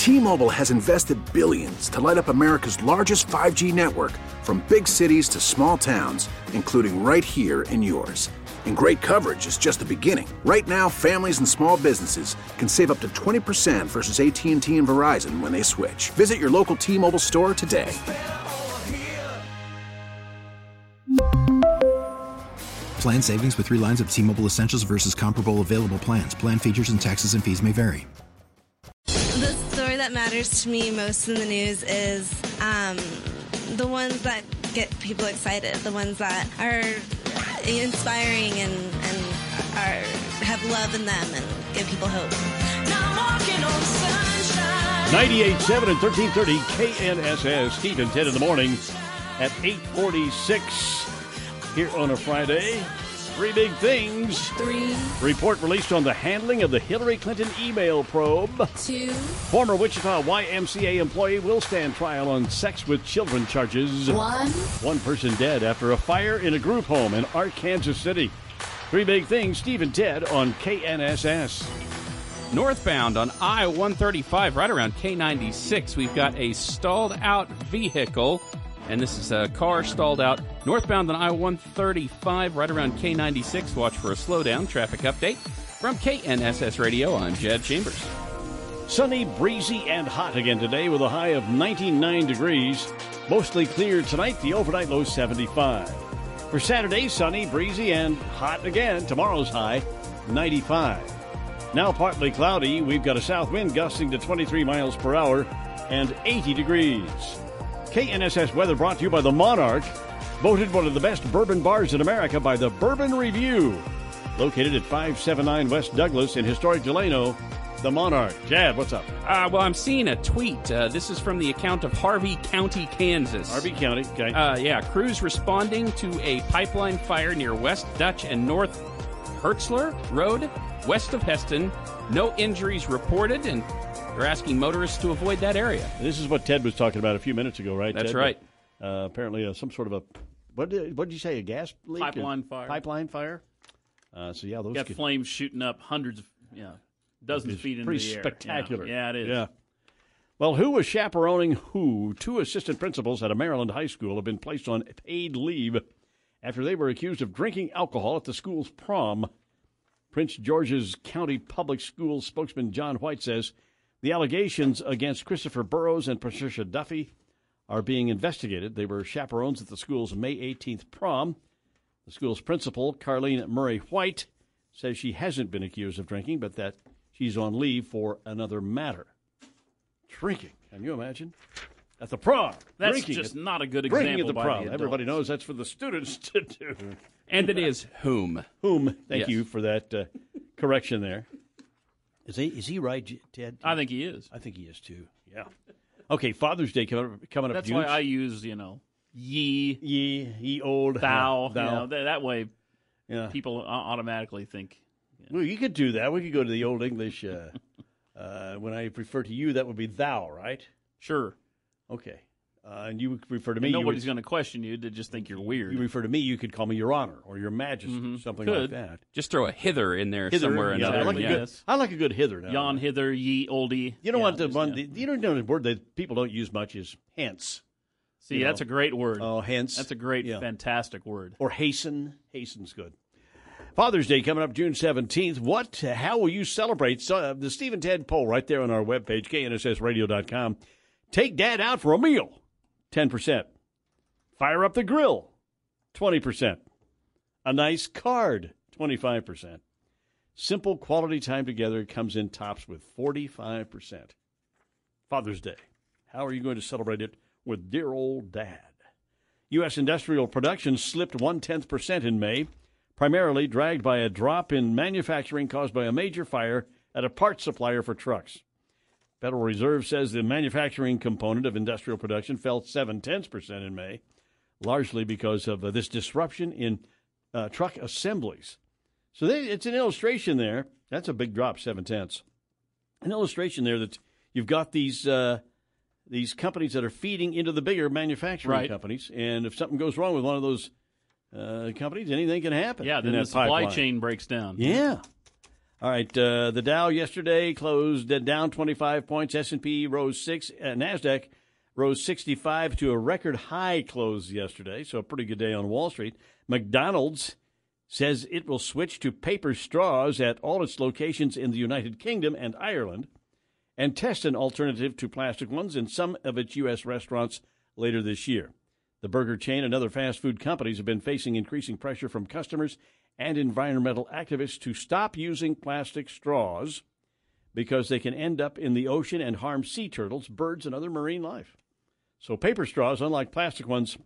T-Mobile has invested billions to light up America's largest 5G network, from big cities to small towns, including right here in yours. And great coverage is just the beginning. Right now, families and small businesses can save up to 20% versus AT&T and Verizon when they switch. Visit your local T-Mobile store today. Plan savings with 3 lines of T-Mobile Essentials versus comparable available plans. Plan features and taxes and fees may vary. The story that matters to me most in the news is the ones that get people excited, the ones that are inspiring and have love in them and give people hope. 98.7 and 1330 KNSS. Steve and Ted in the morning at 8:46 here on a Friday. 3 big things. 3. Report released on the handling of the Hillary Clinton email probe. 2. Former Wichita YMCA employee will stand trial on sex with children charges. 1. 1 person dead after a fire in a group home in Arkansas City. 3 big things. Steve and Ted on KNSS. Northbound on I-135, right around K96, we've got a stalled-out vehicle, and this is a car stalled out. Northbound on I-135, right around K96, watch for a slowdown. Traffic update from KNSS Radio. I'm Jed Chambers. Sunny, breezy, and hot again today with a high of 99 degrees. Mostly clear tonight, the overnight low 75. For Saturday, sunny, breezy, and hot again. Tomorrow's high, 95. Now partly cloudy. We've got a south wind gusting to 23 miles per hour and 80 degrees. KNSS weather brought to you by the Monarch, voted one of the best bourbon bars in America by the Bourbon Review. Located at 579 West Douglas in historic Delano, the Monarch. Chad, what's up? Well, I'm seeing a tweet. This is from the account of Harvey County, Kansas. Harvey County, okay. Crews responding to a pipeline fire near West Dutch and North Hertzler Road, west of Heston. No injuries reported, and they're asking motorists to avoid that area. This is what Ted was talking about a few minutes ago, right? That's Ted? right. Apparently some sort of a, what did you say, a gas leak? Pipeline fire. Pipeline fire? Those got flames shooting up hundreds of, dozens of feet into the air. Pretty spectacular. Yeah, it is. Yeah. Well, who was chaperoning who? 2 assistant principals at a Maryland high school have been placed on paid leave after they were accused of drinking alcohol at the school's prom. Prince George's County Public Schools spokesman John White says the allegations against Christopher Burrows and Patricia Duffy are being investigated. They were chaperones at the school's May 18th prom. The school's principal, Carlene Murray White, says she hasn't been accused of drinking, but that she's on leave for another matter. Drinking. Can you imagine? At the prom. That's drinking just not a good example. Drinking at the by prom. the adults. Everybody knows that's for the students to do. And it is whom. Whom. Thank Yes. you for that correction there. Is he right, Ted? I think he is. I think he is, too. Yeah. Okay, Father's Day coming up. That's why I use, ye, old, thou. thou. That way Yeah. people automatically think. Well, you could do that. We could go to the Old English. When I refer to you, that would be thou, right? Sure. Okay. And you would refer to me. And nobody's going to question you. They just think you're weird. You refer to me, you could call me Your Honor or Your Majesty, something like that. Just throw a hither in there Hither, somewhere or yeah, another. I like a good hither now. Yon, hither, ye, oldie. You know what? The word that people don't use much is hence. See, that's a great word. Oh, hence. That's a great, fantastic word. Or hasten. Hasten's good. Father's Day coming up June 17th. How will you celebrate? So, the Steve and Ted poll right there on our webpage, knssradio.com. Take Dad out for a meal, 10%. Fire up the grill, 20%. A nice card, 25%. Simple quality time together comes in tops with 45%. Father's Day. How are you going to celebrate it with dear old Dad? U.S. industrial production slipped 0.1% in May, primarily dragged by a drop in manufacturing caused by a major fire at a parts supplier for trucks. Federal Reserve says the manufacturing component of industrial production fell 0.7% in May, largely because of this disruption in truck assemblies. So it's an illustration there. That's a big drop, 0.7. An illustration there that you've got these companies that are feeding into the bigger manufacturing companies, and if something goes wrong with one of those companies, anything can happen. Yeah, then the supply chain breaks down. Yeah. All right, the Dow yesterday closed down 25 points. S&P rose 6. NASDAQ rose 65 to a record high close yesterday, so a pretty good day on Wall Street. McDonald's says it will switch to paper straws at all its locations in the United Kingdom and Ireland and test an alternative to plastic ones in some of its U.S. restaurants later this year. The burger chain and other fast food companies have been facing increasing pressure from customers and environmental activists to stop using plastic straws because they can end up in the ocean and harm sea turtles, birds, and other marine life. So paper straws, unlike plastic ones,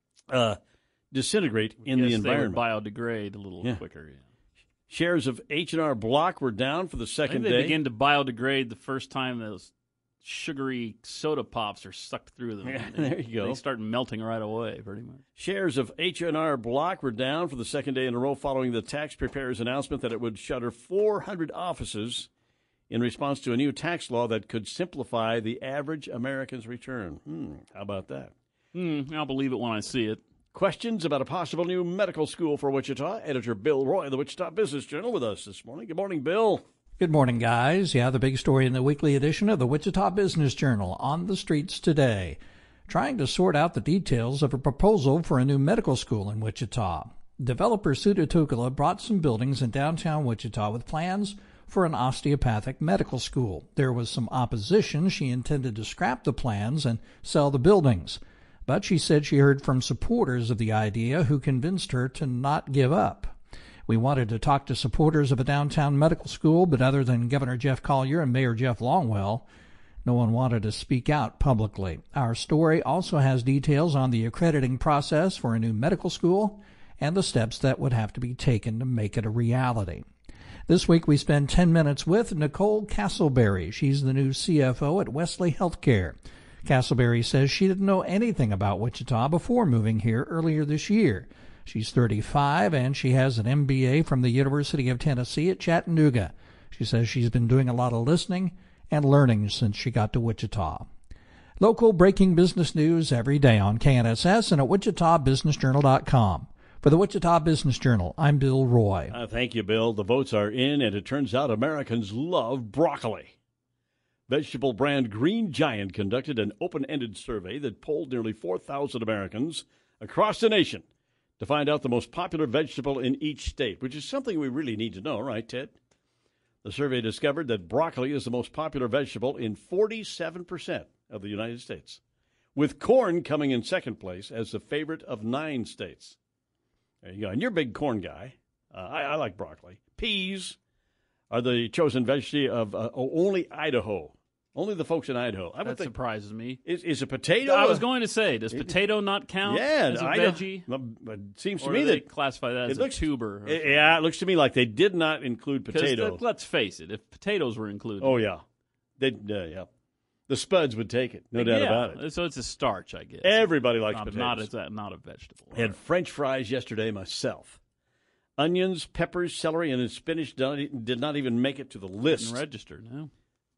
disintegrate in the environment. They would biodegrade a little quicker. Yeah. Shares of H&R Block were down for the second day. They begin to biodegrade the first time those sugary soda pops are sucked through them. Yeah, there you go. They start melting right away, pretty much. Shares of H&R Block were down for the second day in a row following the tax preparer's announcement that it would shutter 400 offices in response to a new tax law that could simplify the average American's return. How about that? I'll believe it when I see it. Questions about a possible new medical school for Wichita? Editor Bill Roy of the Wichita Business Journal with us this morning. Good morning, Bill. Good morning, guys. Yeah, the big story in the weekly edition of the Wichita Business Journal on the streets today. Trying to sort out the details of a proposal for a new medical school in Wichita. Developer Sudha Tukala brought some buildings in downtown Wichita with plans for an osteopathic medical school. There was some opposition. She intended to scrap the plans and sell the buildings. But she said she heard from supporters of the idea who convinced her to not give up. We wanted to talk to supporters of a downtown medical school, but other than Governor Jeff Collier and Mayor Jeff Longwell, no one wanted to speak out publicly. Our story also has details on the accrediting process for a new medical school and the steps that would have to be taken to make it a reality. This week we spend 10 minutes with Nicole Castleberry. She's the new CFO at Wesley Healthcare. Castleberry says she didn't know anything about Wichita before moving here earlier this year. She's 35, and she has an MBA from the University of Tennessee at Chattanooga. She says she's been doing a lot of listening and learning since she got to Wichita. Local breaking business news every day on KNSS and at WichitaBusinessJournal.com. For the Wichita Business Journal, I'm Bill Roy. Thank you, Bill. The votes are in, and it turns out Americans love broccoli. Vegetable brand Green Giant conducted an open-ended survey that polled nearly 4,000 Americans across the nation to find out the most popular vegetable in each state, which is something we really need to know, right, Ted? The survey discovered that broccoli is the most popular vegetable in 47% of the United States, with corn coming in second place as the favorite of 9 states. There you go. And you're a big corn guy. I like broccoli. Peas are the chosen vegetable of only Idaho. Only the folks in Idaho. That surprises me. Is a potato? I was going to say, does potato not count as a veggie? It seems to or me do that they classify that as a tuber. It looks to me like they did not include potato. Let's face it, if potatoes were included. Oh, yeah. Yeah. The spuds would take it, no doubt about it. So it's a starch, I guess. Everybody likes potatoes. Not a vegetable. I had French fries yesterday myself. Onions, peppers, celery, and spinach did not even make it to the list. Didn't register, no.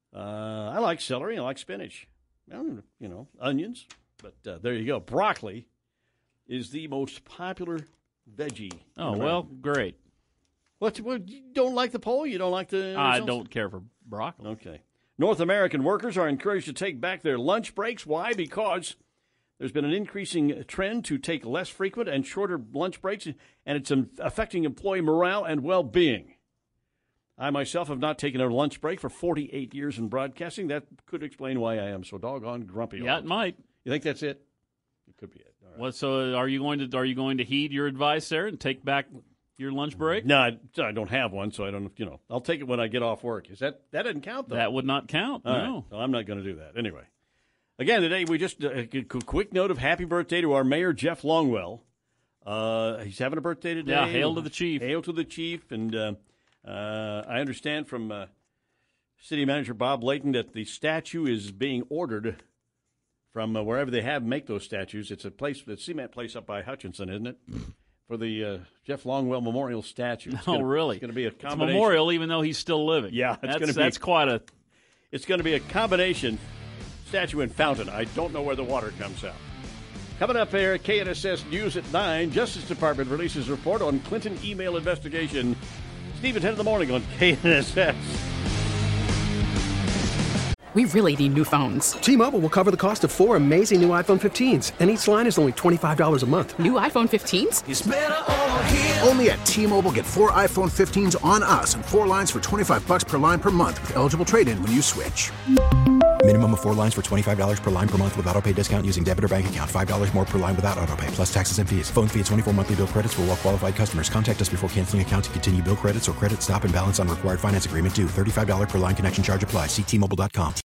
I like celery. I like spinach. Onions. But there you go. Broccoli is the most popular veggie. Oh, well, great. What, you don't like the poll? You don't like the results? I don't care for broccoli. Okay. North American workers are encouraged to take back their lunch breaks. Why? Because there's been an increasing trend to take less frequent and shorter lunch breaks, and it's affecting employee morale and well-being. I myself have not taken a lunch break for 48 years in broadcasting. That could explain why I am so doggone grumpy. Yeah, it might. You think that's it? It could be it. All right. Well, so are you going to heed your advice there and take back your lunch break? No, I don't have one, so I don't. I'll take it when I get off work. That doesn't count though? That would not count. All no, right. So I'm not going to do that anyway. Again, today we just a quick note of happy birthday to our mayor Jeff Longwell. He's having a birthday today. Yeah, hail to the chief. Hail to the chief, and I understand from City Manager Bob Layton that the statue is being ordered from wherever they make those statues. It's a cement place up by Hutchinson, isn't it? For the Jeff Longwell Memorial statue. Really? It's going to be a combination. It's memorial, even though he's still living. Yeah, that's quite a. It's going to be a combination statue and fountain. I don't know where the water comes out. Coming up here, KNSS News at 9. Justice Department releases report on Clinton email investigation. Steve at 10 in the morning on KNSS. We really need new phones. T-Mobile will cover the cost of 4 amazing new iPhone 15s, and each line is only $25 a month. New iPhone 15s? It's better over here. Only at T-Mobile, get 4 iPhone 15s on us and 4 lines for $25 per line per month with eligible trade-in when you switch. Minimum of 4 lines for $25 per line per month with autopay discount using debit or bank account. $5 more per line without autopay, plus taxes and fees. Phone fee at 24 monthly bill credits for well-qualified customers. Contact us before canceling account to continue bill credits or credit stop and balance on required finance agreement due. $35 per line connection charge applies. See T-Mobile.com.